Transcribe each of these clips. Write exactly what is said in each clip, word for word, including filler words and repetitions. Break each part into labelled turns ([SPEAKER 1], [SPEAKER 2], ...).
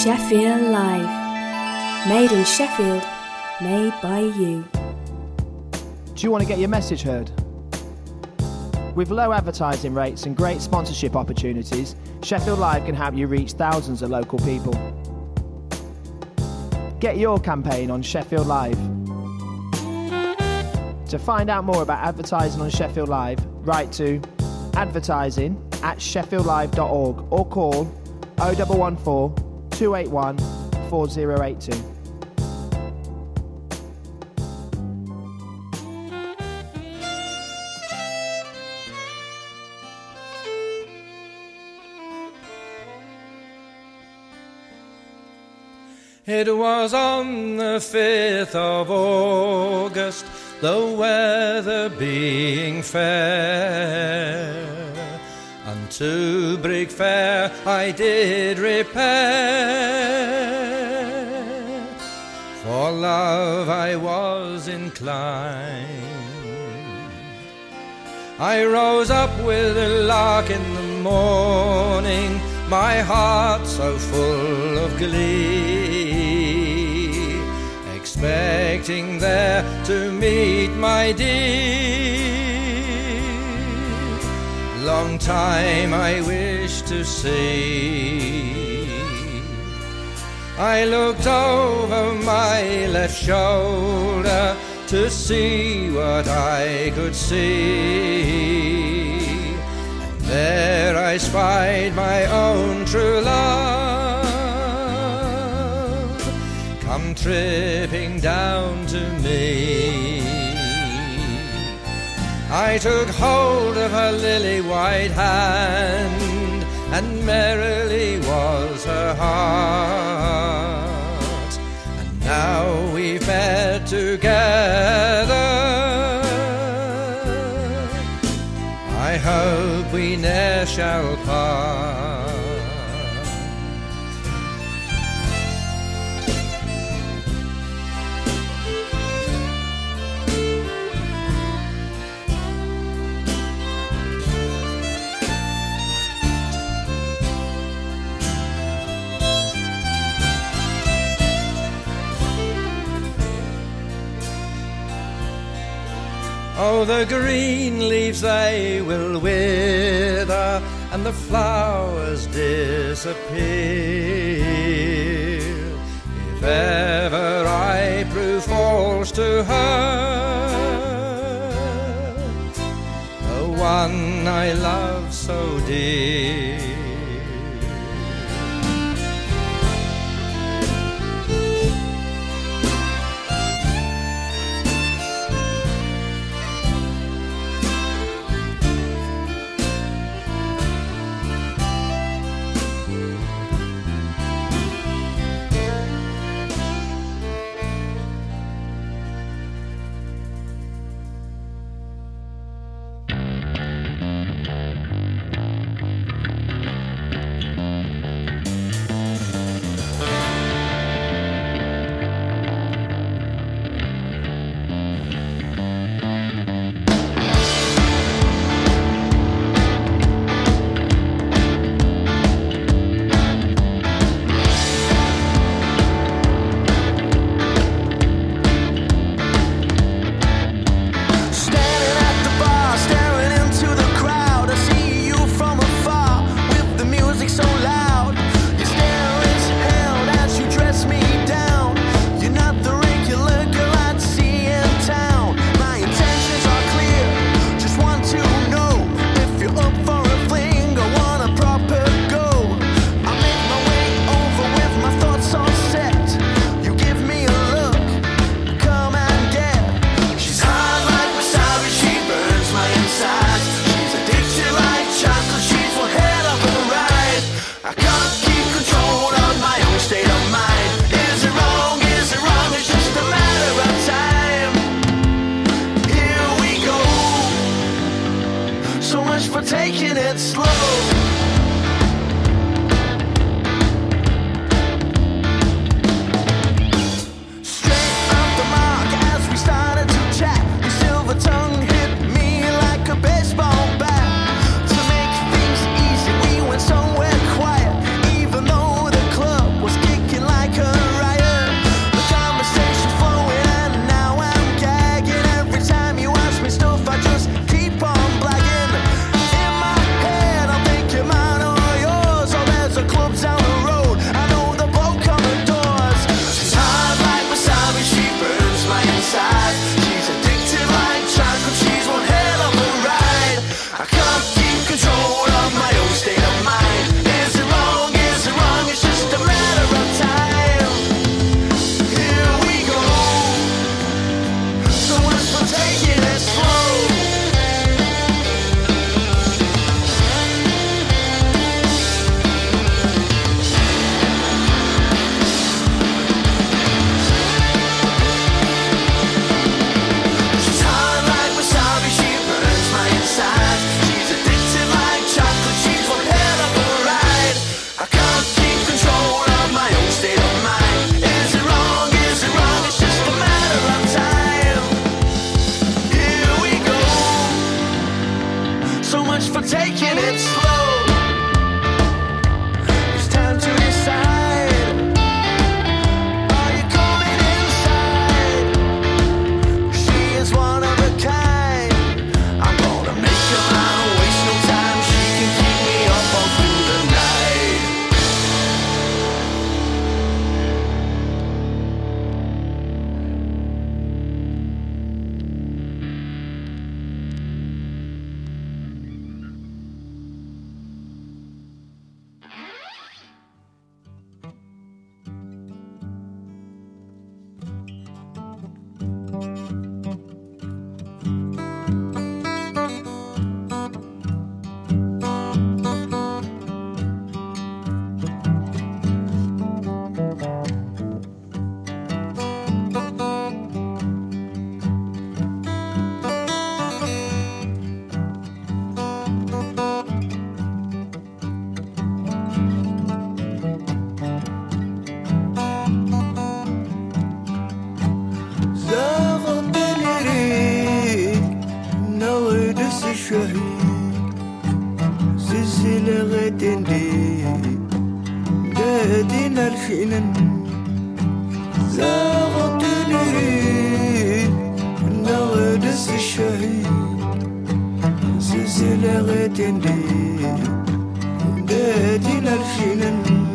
[SPEAKER 1] Sheffield Live. Made in Sheffield, made by you.
[SPEAKER 2] Do you want to get your message heard? With low advertising rates and great sponsorship opportunities, Sheffield Live can help you reach thousands of local people. Get your campaign on Sheffield Live. To find out more about advertising on Sheffield Live, write to advertising at sheffield live dot org or call oh one one four, two eight one, four oh eight two.
[SPEAKER 3] It was on the fifth of August, the weather being fair, unto Brig Fair I did repair. For love I was inclined. I rose up with a lark in the morning, my heart so full of glee, expecting there to meet my dear. Long time I wished to see. I looked over my left shoulder to see what I could see. There I spied my own true love come tripping down to me. I took hold of her lily white hand, and merrily was her heart. And now we've met together, I hope we ne'er shall part. Oh, the green leaves they will wither, and the flowers disappear, if ever I prove false to her, the one I love so dear.
[SPEAKER 4] الشهيد سلسلة دي دادين الفنن زاغتني نغرس الشهيد سلسلة دي دادين الفنن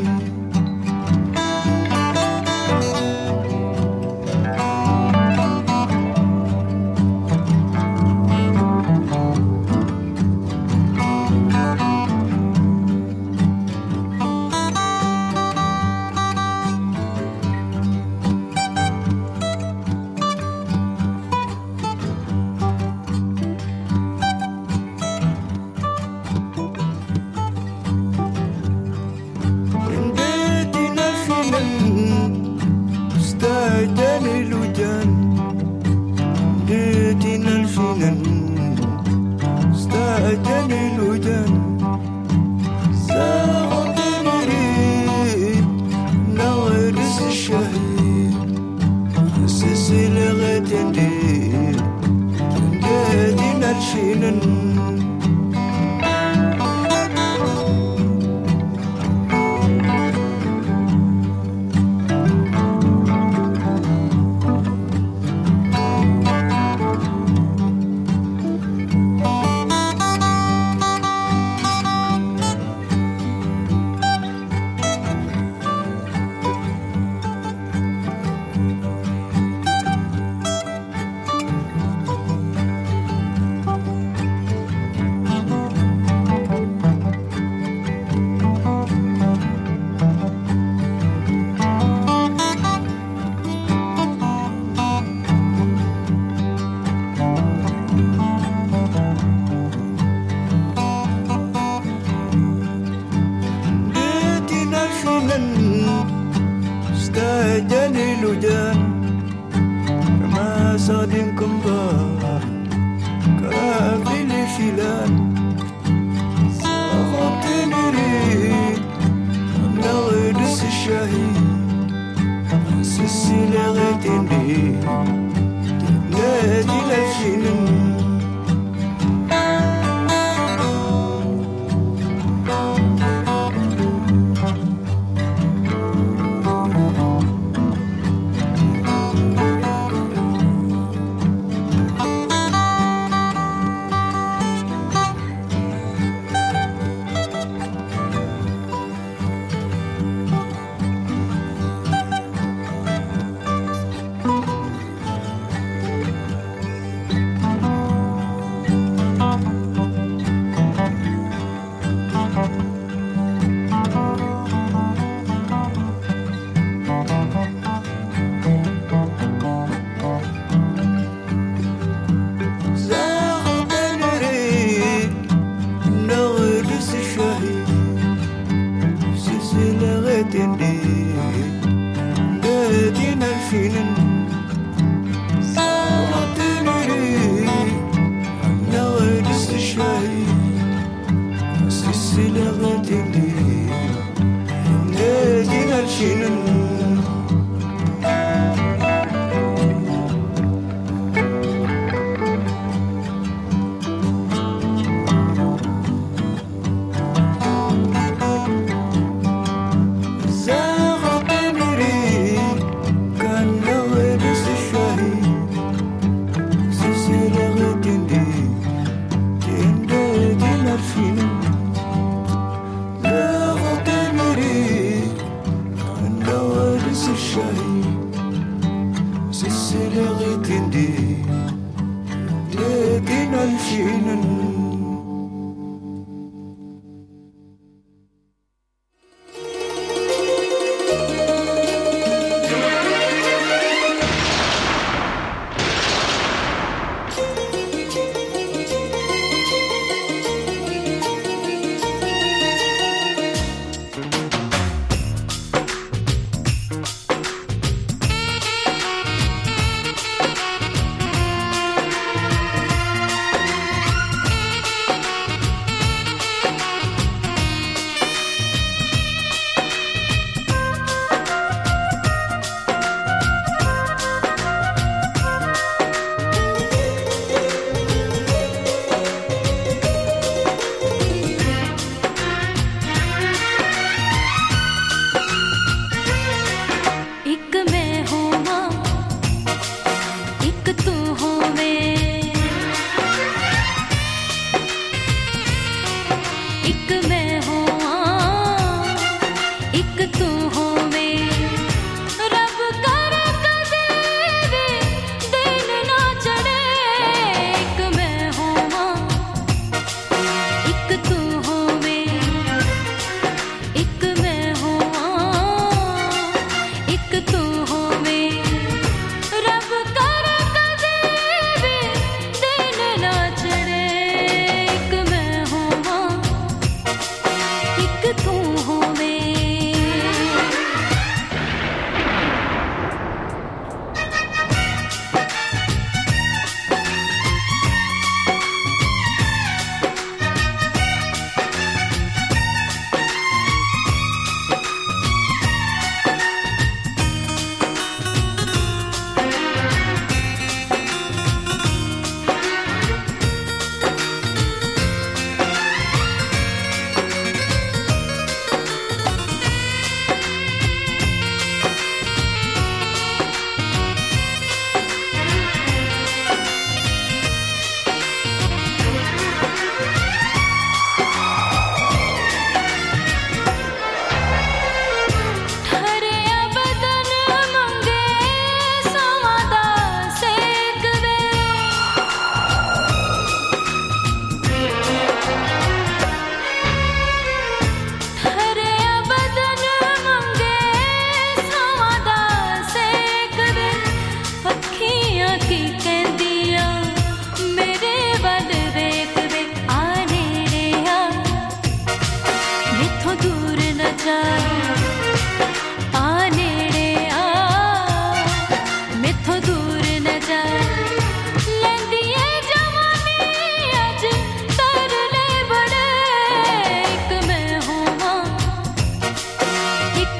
[SPEAKER 5] Love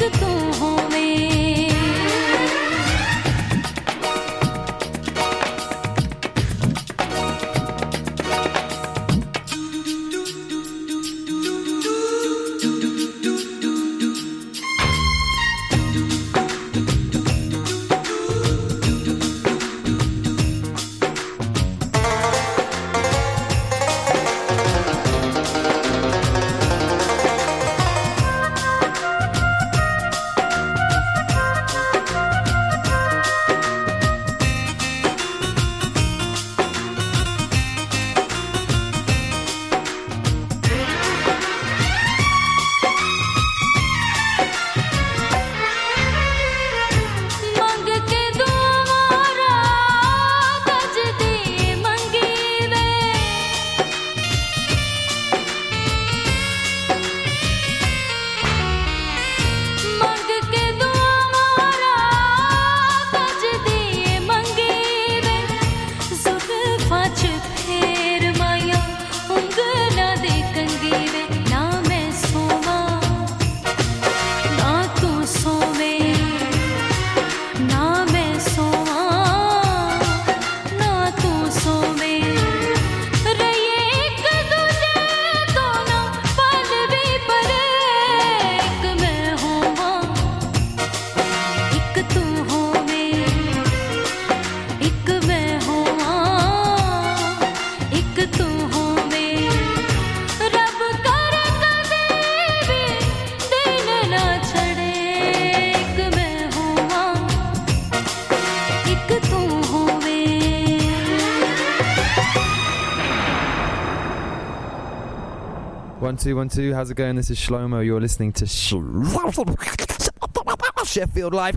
[SPEAKER 5] तू होवे
[SPEAKER 6] One two one two. How's it going? This is Shlomo. You're listening to Sh- Sheffield Live.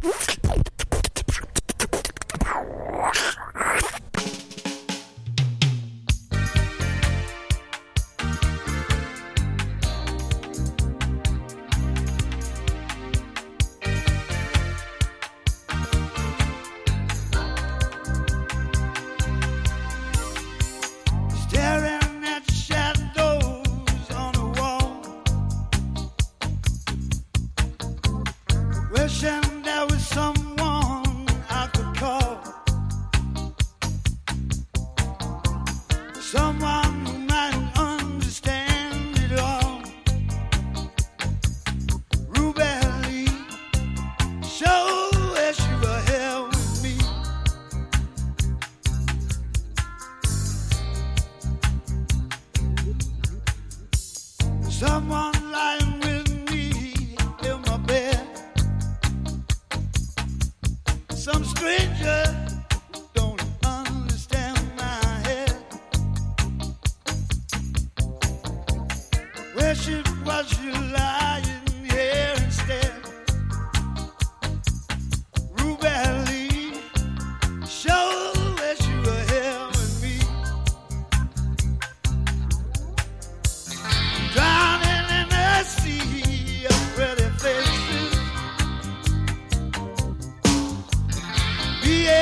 [SPEAKER 4] Yeah.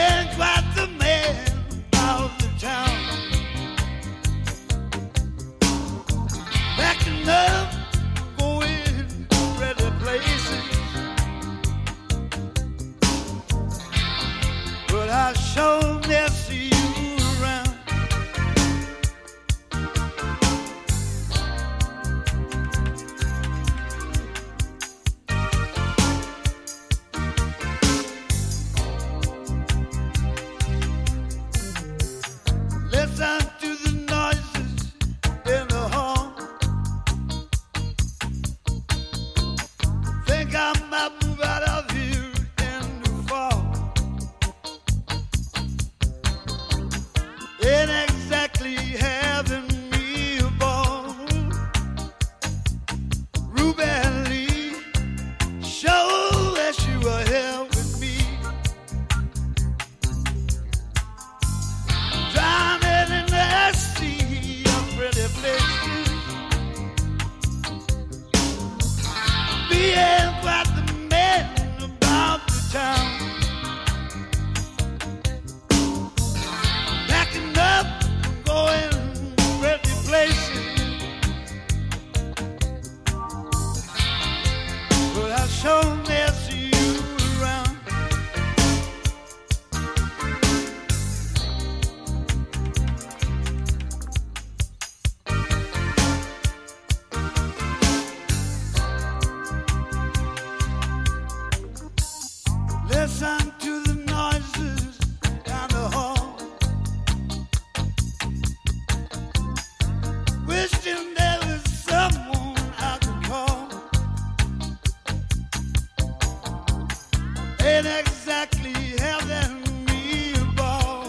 [SPEAKER 4] ain't exactly having me a ball.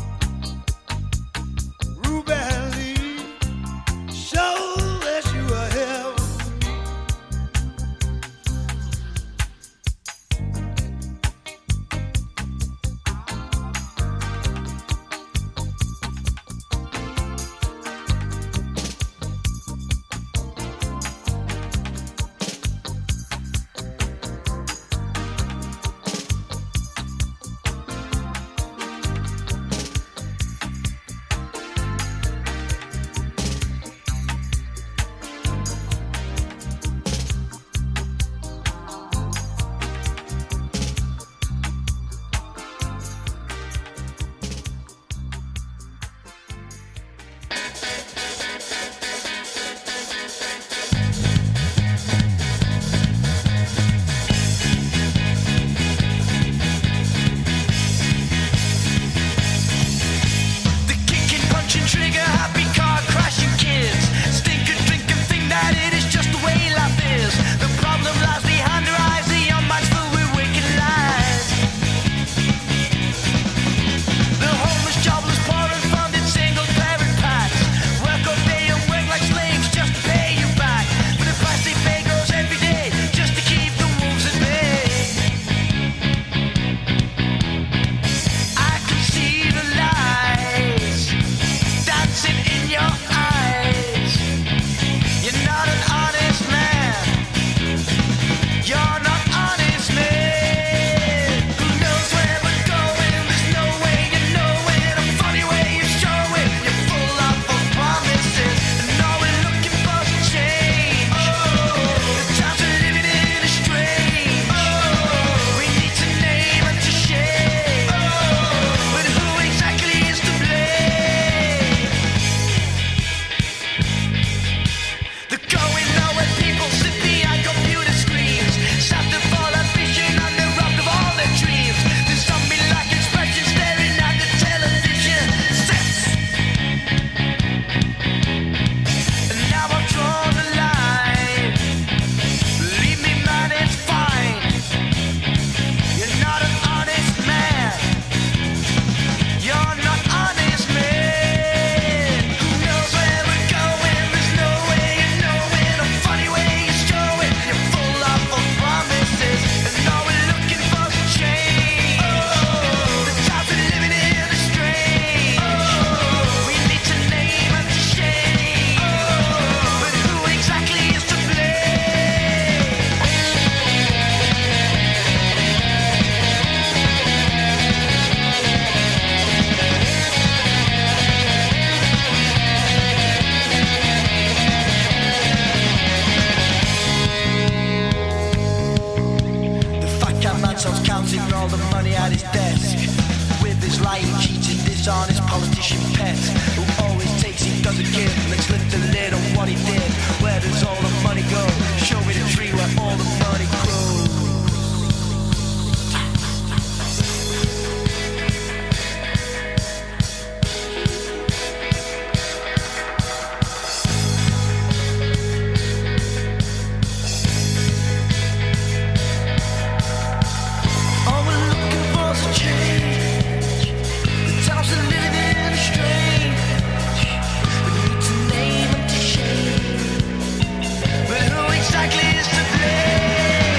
[SPEAKER 4] Ruby Lee, show that you are here.
[SPEAKER 5] But who exactly is to blame?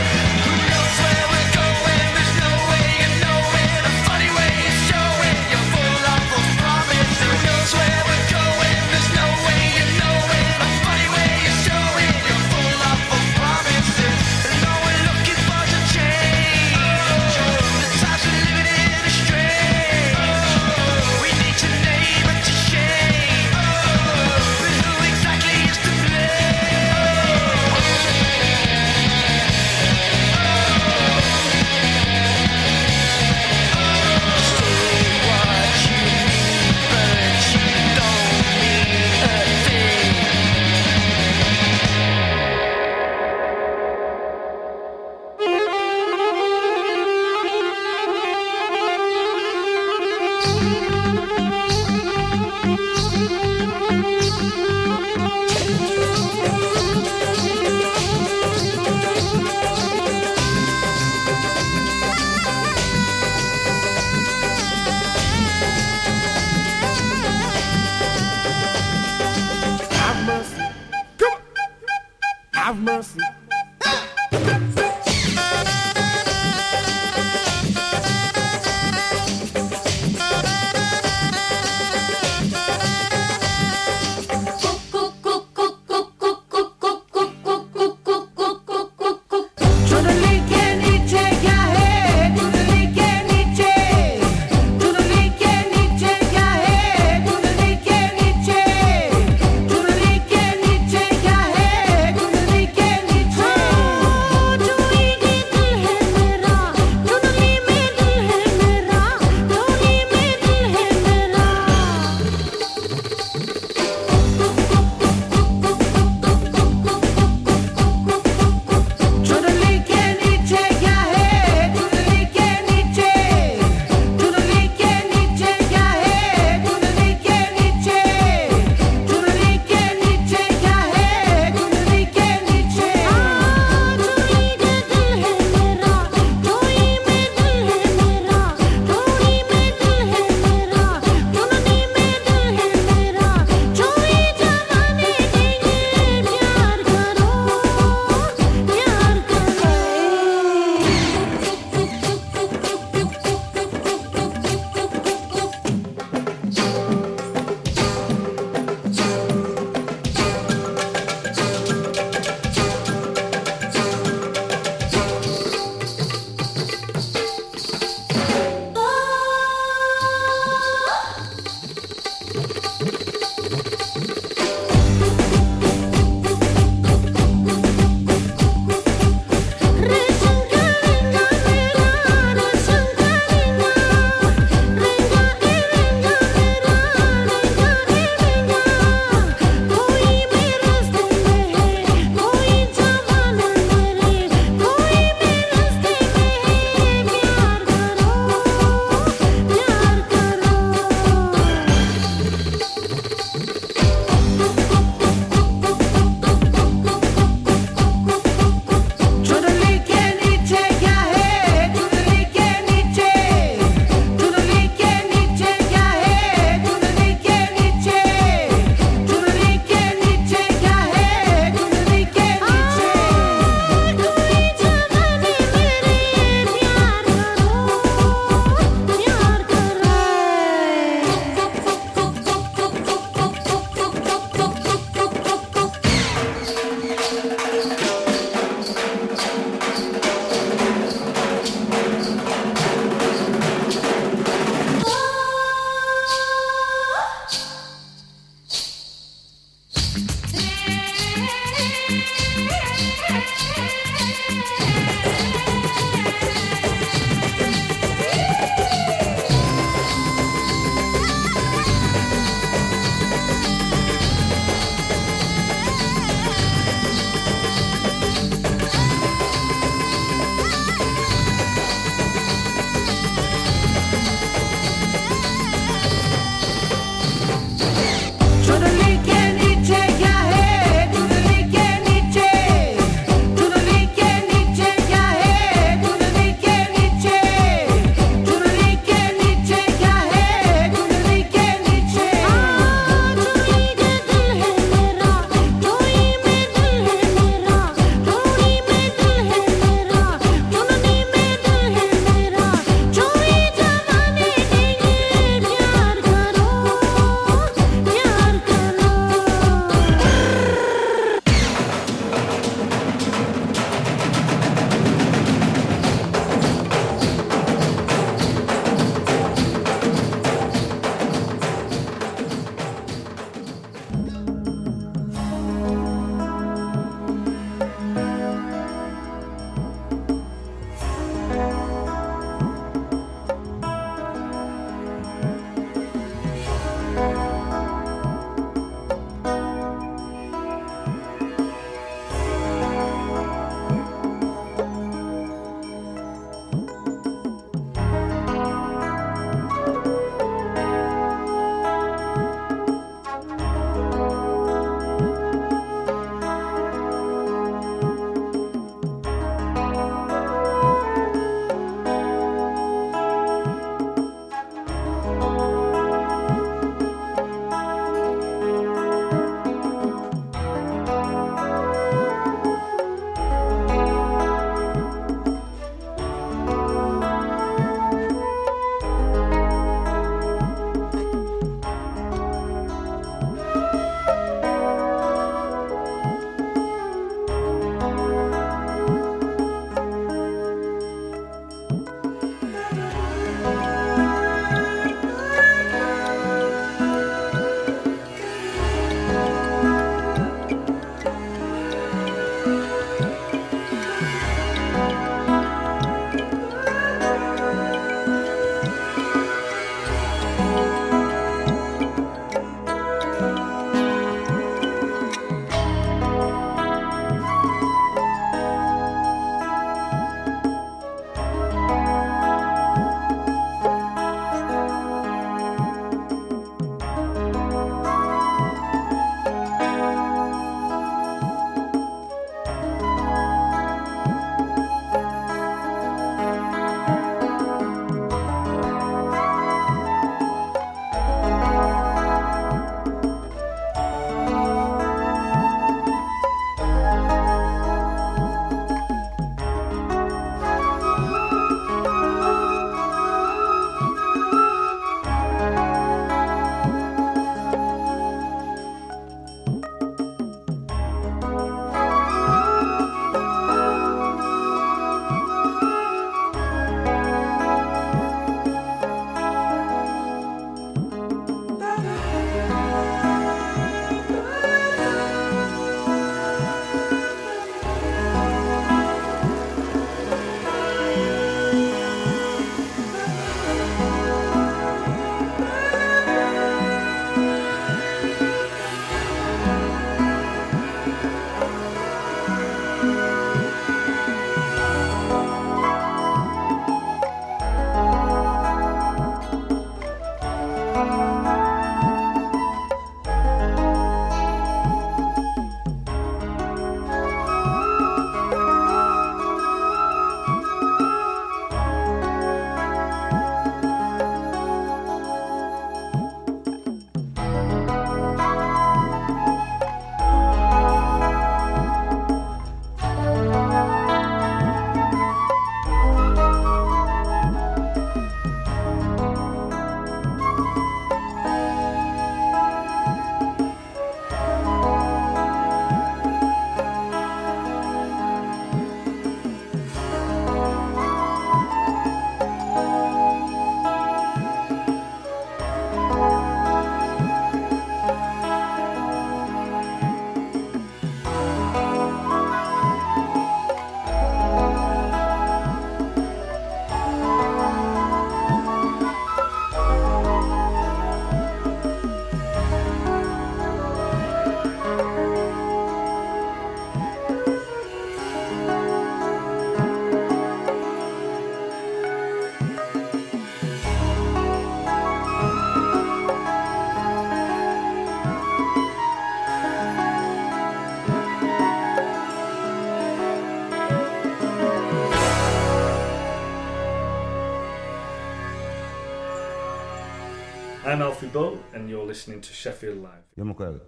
[SPEAKER 5] I'm Alfie Bow, and you're listening to Sheffield Live.
[SPEAKER 7] Yo me acuerdo.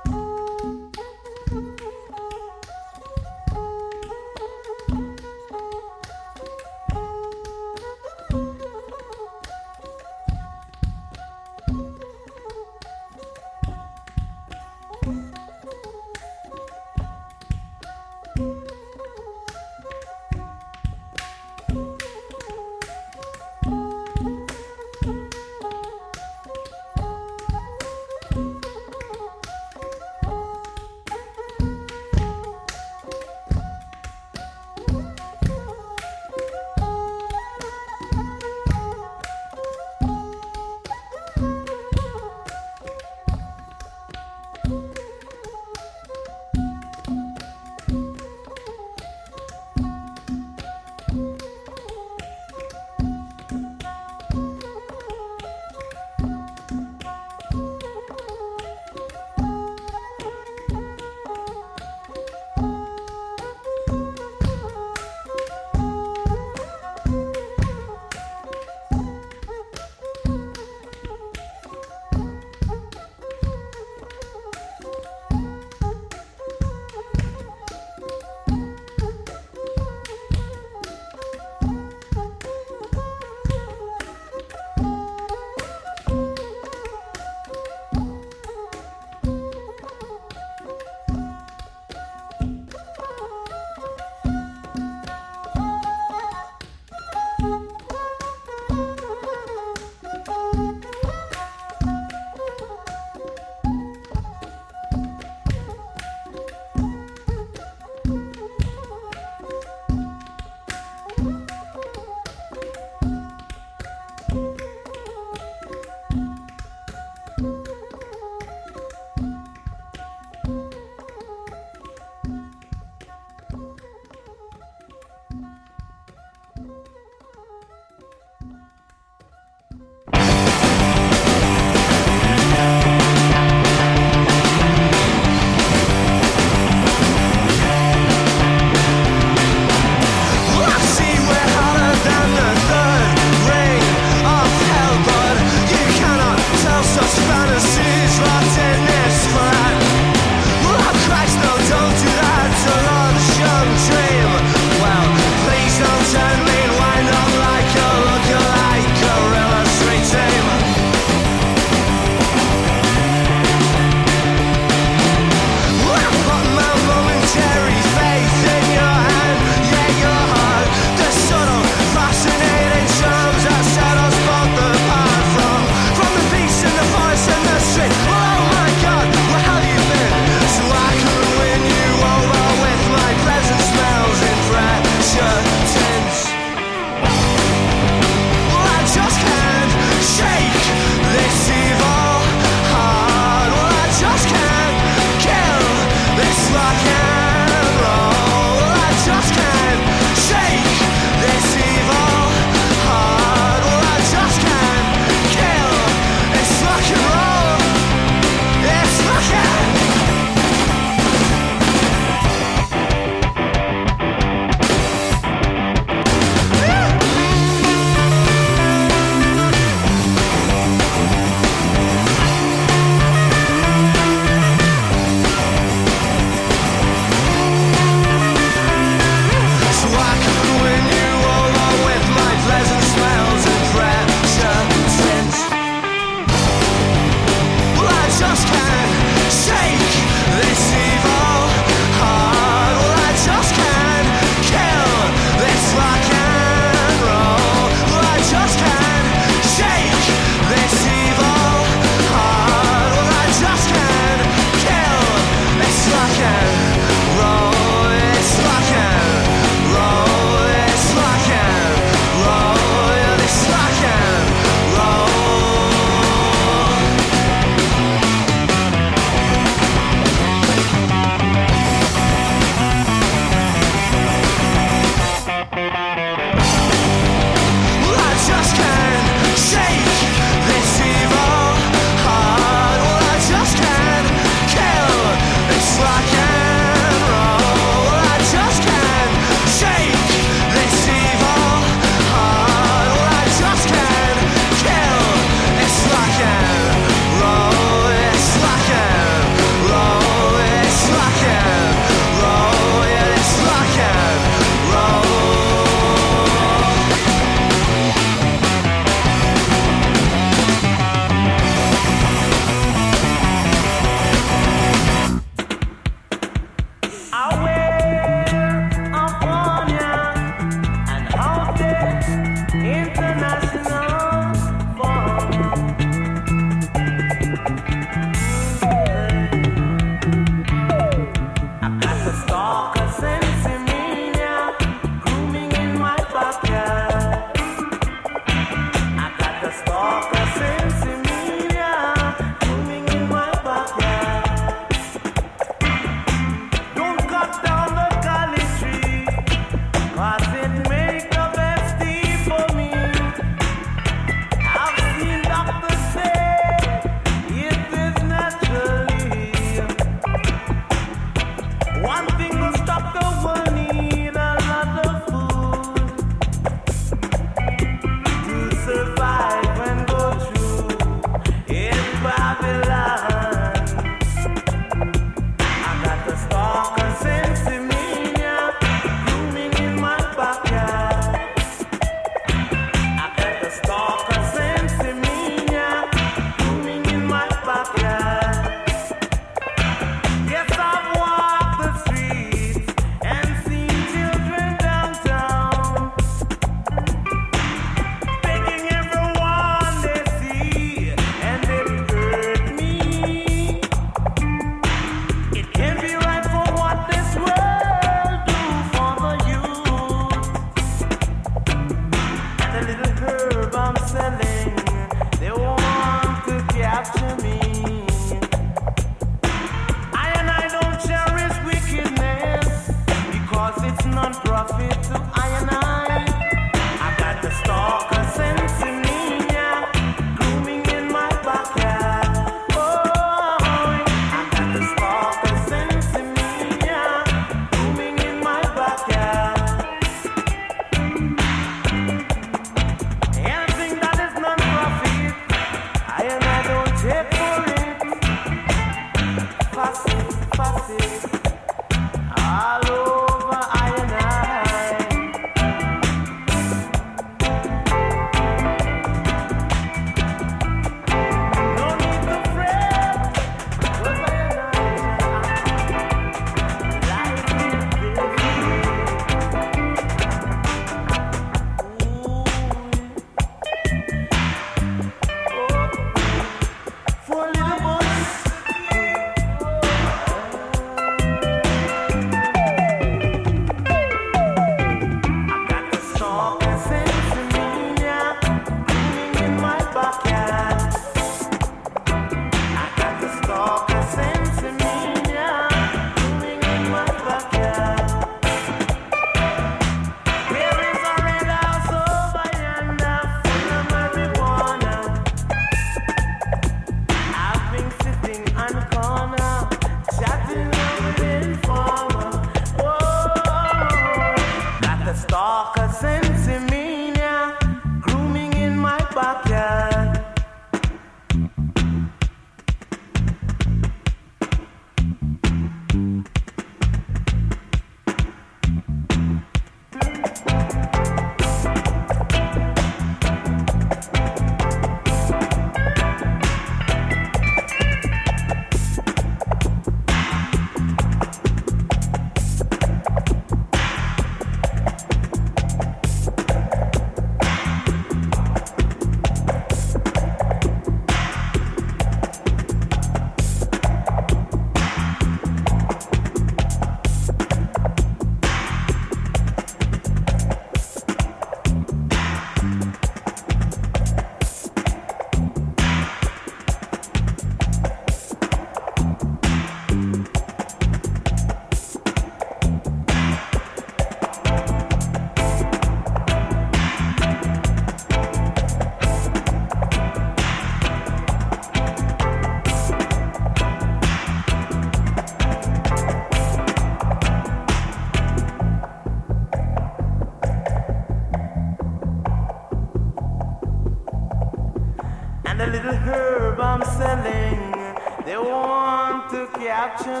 [SPEAKER 7] And the little herb I'm selling, they want to capture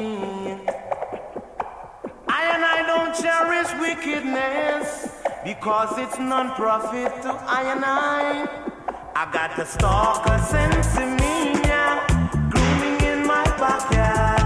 [SPEAKER 7] me. I and I don't cherish wickedness, because it's non-profit to I and I. I got the stalker sense in me, yeah, grooming in my backyard.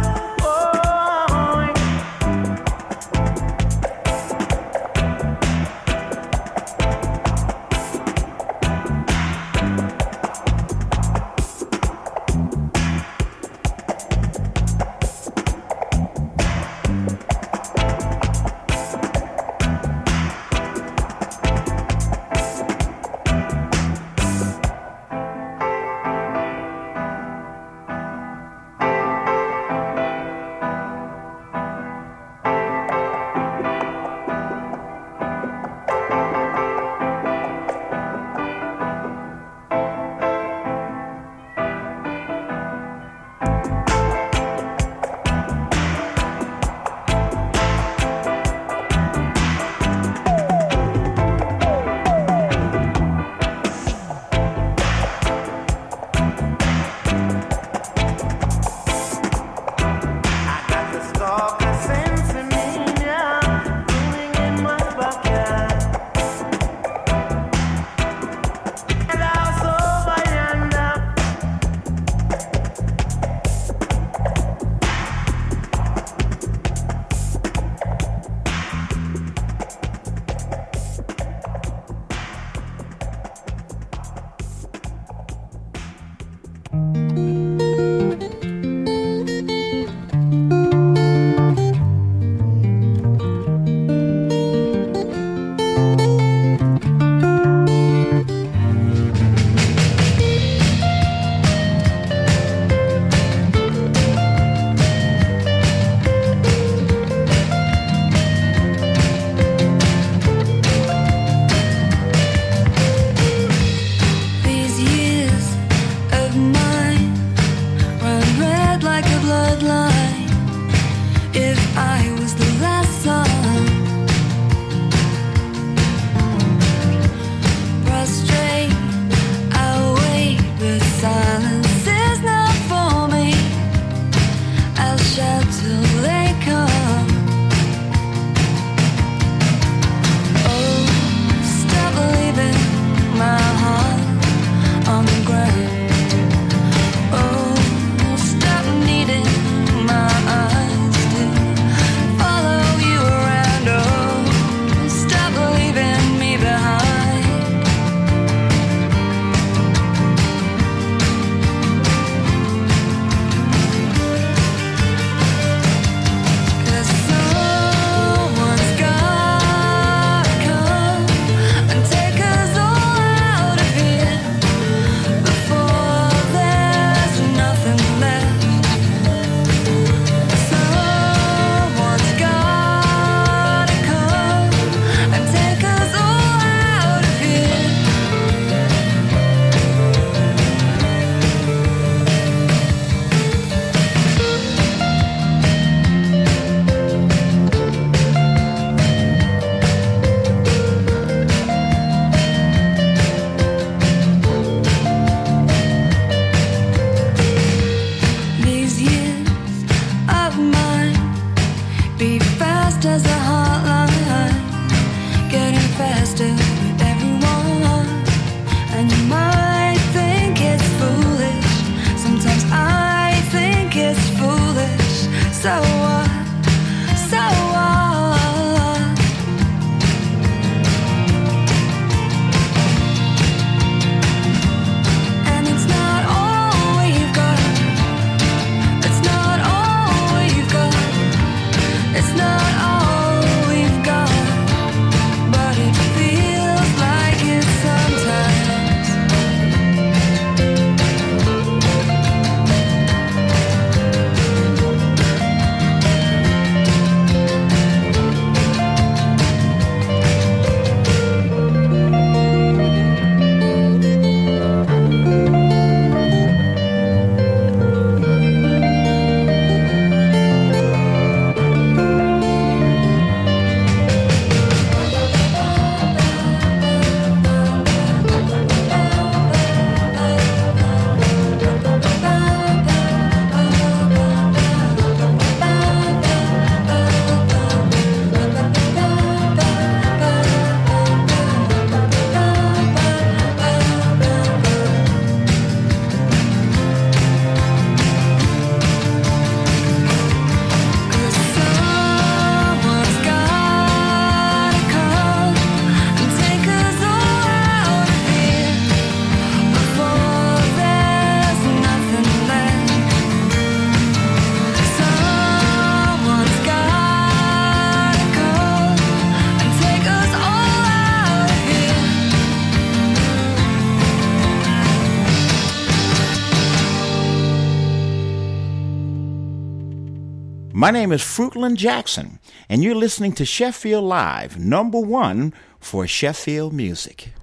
[SPEAKER 8] My name is Fruitland Jackson, and you're listening to Sheffield Live, number one for Sheffield music.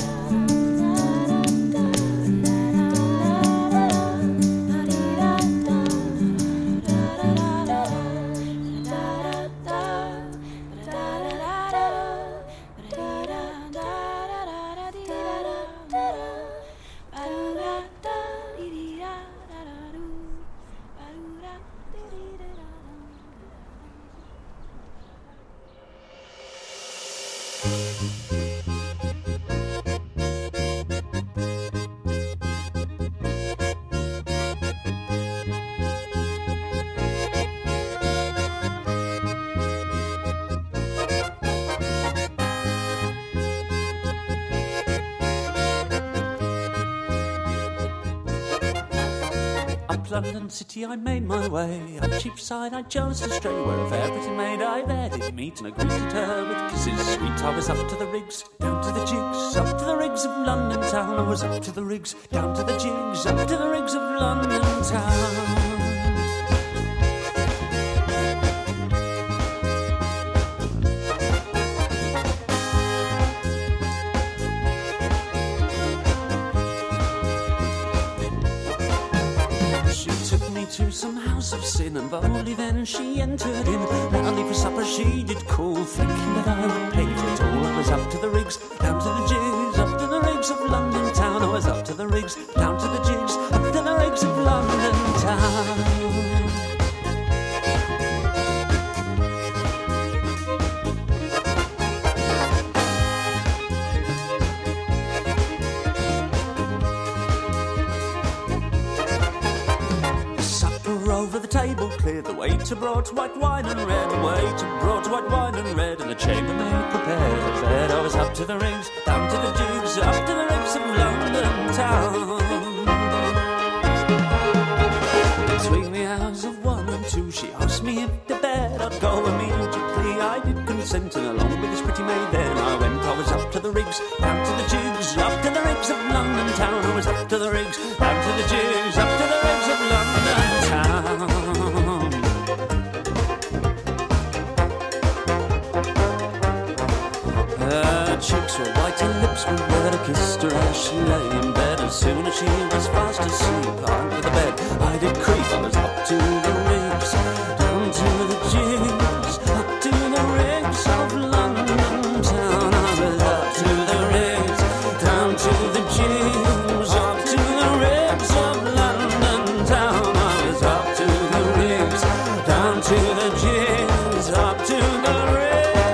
[SPEAKER 9] Da up London City I made my way. Up Cheapside I chose to stray, where a fair pretty maid I there did meet, and I greeted her with kisses sweet. I was up to the rigs, down to the jigs, up to the rigs of London town. I was up to the rigs, down to the jigs, up to the rigs of London town. To some house of sin, and boldly then she entered in. Loudly for supper she did call, thinking that I would pay for it all. I was up to the rigs, down to the jigs, up to the rigs of London town. I was up to the rigs, down to the jigs, up to the rigs of London town. Over the table cleared, the waiter brought white wine and red. The waiter brought white wine and red, and the chambermaid prepared a bed. I was up to the rigs, down to the jigs, up to the rigs of London town. Between the hours of one and two, she asked me if to bed I'd go immediately. I did consent, and along with this pretty maid then I went. I was up to the rigs, down to the jigs, up to the rigs of London town. I was up to the rigs, down to the jigs, up to the rigs of London town. Her cheeks were white, her lips were red. I kissed her as she lay in bed. As soon as she was fast asleep under the bed, I did creep. I was up to the rigs, down to the jigs, up to the rigs of London town. I was up to the rigs, down to the jigs, up to the rigs of London town. I was up to the rigs, down to the jigs, up to the rigs.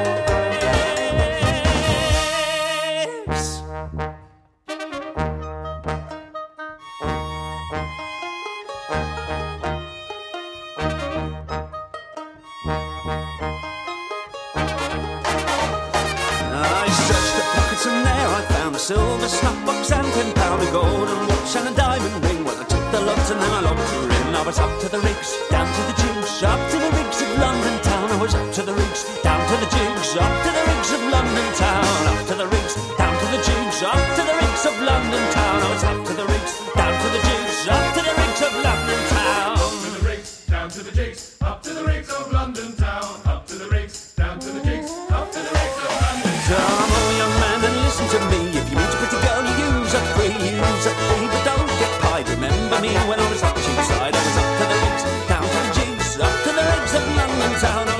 [SPEAKER 9] Silver snuff box and ten pound, a golden watch and a diamond ring. Well, I took the lot and then I locked her in. I was up to the rigs, down to the jigs, up to the rigs of London town. I was up to the rigs, down to the jigs, up to the rigs of London town. Up to the rigs, down to the jigs, up to the rigs of London town. I was up to the rigs, down to the jigs, up to the rigs of London town.
[SPEAKER 10] Up to the rigs, down to the jigs, up to the rigs of London town. Up to the rigs, down to the jigs, up to the rigs of London town.
[SPEAKER 9] Come on, young man, and listen to me. If you meet a pretty girl, you use up free, use up free, but don't get pied. Remember me when I was up Cheapside. I was up to the rigs, down to the jigs, up to the rigs of London town.